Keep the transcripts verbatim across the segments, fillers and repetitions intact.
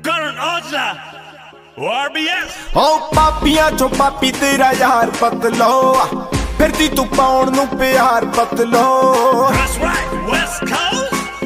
ਕਰਨ Aujla R B S O ਪਾਪੀਆਂ ਚੋਂ ਪਾਪੀ ਤੇਰਾ ਯਾਰ ਪਤਲੋ ਫਿਰਦੀ ਤੂੰ ਪਾਉਣ ਨੂੰ ਪਿਆਰ ਪਤਲੋ ਦੈਟਸ ਰਾਈਟ ਵੈਸਟ ਕੋਸਟ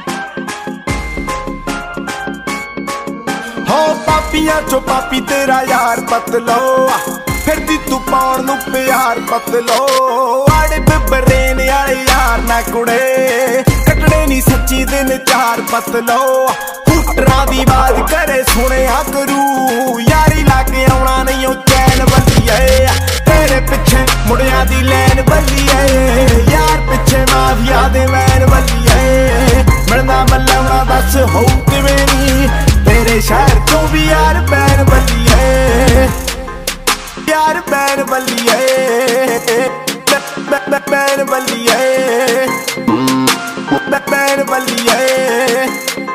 ਹੋ ਪਾਪੀਆਂ ਚੋਂ ਪਾਪੀ ਤੇਰਾ ਯਾਰ ਪਤਲੋ ਫਿਰਦੀ ਤੂੰ ਪਾਉਣ ਨੂੰ ਪਿਆਰ ਪਤਲੋ ਆੜੇ ਬਿਬਰੇਨ ਵਾਲੇ ਯਾਰ ਨਾ ਕੁੜੇ ਕੱਟਣੇ ਨਹੀਂ ਸੱਚੀ ਦਿਨ ਚਾਰ ਪਤਲੋ ਹੁਟਰਾਂ ਦੀ ਬਾਤ ਕਰੇ ਸੁਣਿਆ ਕਰੂ ਯਾਰੀ ਲਾ ਕੇ ਆਉਣਾ ਨਹੀਂ ਉਹ ਚੈਨ ਬੱਲੀਏ ਤੇਰੇ ਪਿੱਛੇ ਮੁੰਡਿਆਂ ਦੀ ਲੈਨ ਬੱਲੀਏ ਯਾਰ ਪਿੱਛੇ ਮਾਫੀਆ ਦੇ ਵੈਨ ਬੱਲੀਏ ਮਿਲਣਾ ਮੱਲਣਾ ਦੱਸ ਹੋਊ ਕਿਵੇਂ ਨੀ ਤੇਰੇ ਸ਼ਹਿਰ ਤੋਂ ਵੀ ਯਾਰ ਬੈਨ ਬੱਲੀਏ ਯਾਰ ਬੈਨ ਬੱਲੀਏ ਬੈਨ ਬੱਲੀਏ ਬੈਨ ਬੱਲੀਏ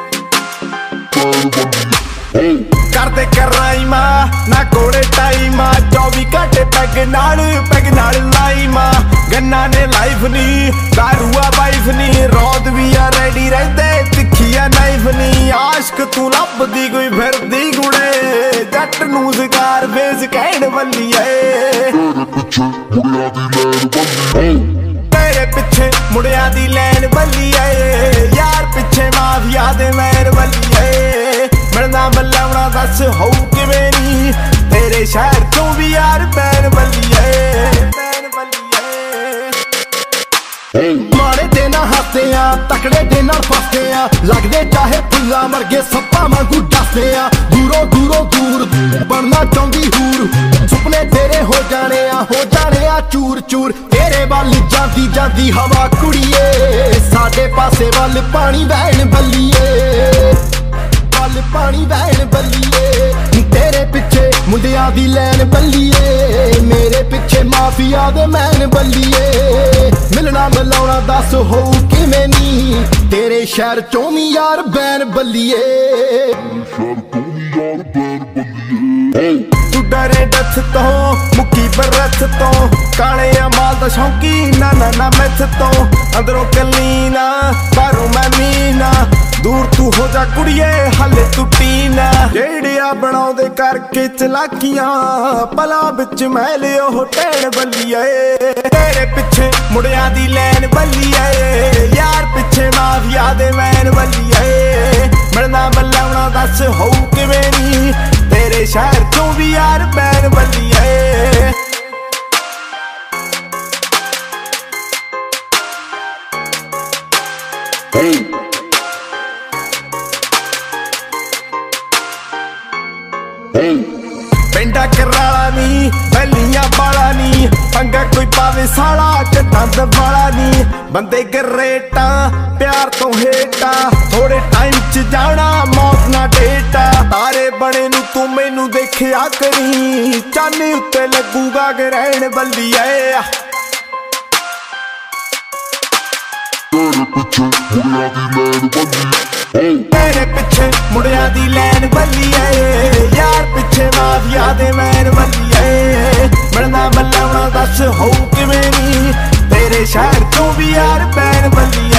ਕਰਦੇ ਕਰਾਈਮਾ ਨਾ ਕੋੜੇ ਟਾਈਮਾ ਚੌਵੀ ਘੰਟੇ ਪੈਗ ਨਾਲ ਪੈਗ ਨਾਲ ਲਾਈਮਾ ਗੰਨਾ ਨੇ ਲਾਈਫ ਨੀ ਦਾਰੂਆ ਵਾਈਫ ਨੀ ਰੌਦ ਵੀ ਆ ਰੈਡੀ ਰਹਿੰਦੇ ਤਿੱਖੀਆ ਨਾਈਫ ਨੀ ਆਸ਼ਕ ਤੂੰ ਲੱਭਦੀ ਕੋਈ ਫਿਰਦੀ ਗੁੜੇ ਜੱਟ ਨੂੰ ਜ਼ਕਾਰ ਵੇਜ਼ ਕਹਿਣ ਵੱਲੀਏ ਤੇਰੇ ਪਿੱਛੇ ਮੁੰਡਿਆਂ ਦੀ ਲੈਨ ਬੱਲੀਏ ਯਾਰ ਪਿੱਛੇ ਮਾਫੀਆ ਦੇ ਮੈਨ ਬੱਲੀਏ ਮਿਲਣਾ ਮੱਲਣਾ ਦੱਸ ਹੋਊ ਕਿਵੇਂ ਨੀ ਤੇਰੇ ਸ਼ਹਿਰ ਤੋਂ ਵੀ ਯਾਰ ਬੈਨ ਬੱਲੀਏ ਬੈਨ ਬੱਲੀਏ ਮਾੜੇ ਦੇ ਨਾ ਹੱਸਦੇ ਆ ਤਕੜੇ ਦੇ ਨਾਲ ਫਸਦੇ ਆ ਲੱਗਦੇ ਚਾਹੇ ਫੁੱਲਾਂ ਵਰਗੇ ਸੱਪਾਂ ਵਾਂਗੂ ਡਸਦੇ ਆ ਦੂਰੋਂ ਦੂਰੋਂ ਦੂਰ ਬਣਨਾ ਚਾਹੁੰਦੀ ਹੂਰ ਸੁਪਨੇ ਤੇਰੇ ਹੋ ਜਾਣੇ ਆ ਹੋ ਜਾਣੇ ਆ ਚੂਰ ਚੂਰ ਤੇਰੇ ਵੱਲ ਜਾਂਦੀ ਜਾਂਦੀ ਹਵਾ ਕੁੜੀਏ ਸਾਡੇ ਪਾਸੇ ਵੱਲ ਪਾਣੀ ਵਹਿਣ ਬੱਲੀਏ ਵੱਲ ਪਾਣੀ ਵਹਿਣ ਬੱਲੀਏ ਤੇਰੇ ਪਿੱਛੇ ਮੁੰਡਿਆਂ ਦੀ ਲੈਨ ਬੱਲੀਏ ਮੇਰੇ ਪਿੱਛੇ ਮਾਫੀਆ ਦੇ ਮੈਨ ਬੱਲੀਏ ਮਿਲਣਾ ਮਿਲਾਉਣਾ ਦੱਸ ਹੋਊ ਕਿਵੇਂ ਨੀ ਤੇਰੇ ਸ਼ਹਿਰ ਚੋਂ ਵੀ ਯਾਰ ਬੈਨ ਬੱਲੀਏ ਤੂੰ ਡਰੇ ਡੱਥ ਤੋਂ ਮੁੱਕੀ ਬਰਥ ਤੋਂ ਕਾਲੇ ਅਮਾਲ ਦਾ ਸ਼ੌਂਕੀ ਨਾ ਨਾ ਨਾ ਮੈਥ ਤੋਂ ਅੰਦਰੋਂ ਕਲੀਨਾ ਬਾਹਰੋਂ ਮੈਂ ਮੀਨਾ ਦੂਰ ਤੂੰ ਹੋ ਜਾ ਕੁੜੀਏ ਹਲੇ ਟੁੱਟੀ ਨਾ ਜਿਹੜਿਆ ਬਣਾਉਂਦੇ ਕਰਕੇ ਚਲਾਕੀਆਂ ਪਲਾ ਵਿੱਚ ਮੈਂ ਲਿਓ ਟੈਣ ਬੱਲੀਏ ਤੇਰੇ ਪਿੱਛੇ ਮੁੰਡਿਆਂ ਦੀ ਲੈਨ ਬੱਲੀਏ ਯਾਰ ਪਿੱਛੇ ਮਾਫੀਆ ਦੇ ਮੈਨ ਬੱਲੀਏ ਮਿਲਣਾ ਮੱਲਣਾ ਦੱਸ ਹੋਊ ਕਿਵੇਂ ਨੀ ਤੇਰੇ ਸ਼ਹਿਰ ਤੋਂ ਵੀ ਯਾਰ ਬੈਨ ਬੱਲੀਏ ਪਿੰਡਾ ਕਰਾਲਾ ਨੀ ਪਹਿਲੀਆਂ ਬਾਲਾ ਨੀ ਪੰਗਾ ਕੋਈ ਪਾਵੇ ਸਾਲਾ ਚੱਟਾਂ ਵਾਲਾ ਨੀ ਬੰਦੇ ਗਰੇਟਾ ਪਿਆਰ ਤੋਂ ਹੇਟਾ ਥੋੜੇ ਟਾਈਮ ਚ ਜਾਣਾ ਮੌਤ ਨਾ ਡੇਟਾ ਤਾਰੇ ਬਣੇ ਨੂੰ ਤੂੰ ਮੈਨੂੰ ਦੇਖਿਆ ਕਰੀ ਚਾਨੀ ਉੱਤੇ ਲੱਗੂਗਾ ਗਰੈਣ ਬੱਲੀਏ ਤੇਰੇ ਪਿੱਛੇ ਮੁੰਡਿਆਂ ਦੀ ਲੈਨ ਬੱਲੀਏ ਯਾਰ ਪਿੱਛੇ ਮਾਫੀਆ ਦੇ ਮੈਨ ਬੱਲੀਏ ਮਿਲਣਾ ਮੱਲਣਾ ਦੱਸ ਹੋਊ ਕਿਵੇਂ ਨੀ ਤੇਰੇ ਸ਼ਹਿਰ ਤੋਂ ਵੀ ਯਾਰ ਬੈਨ ਬੱਲੀਏ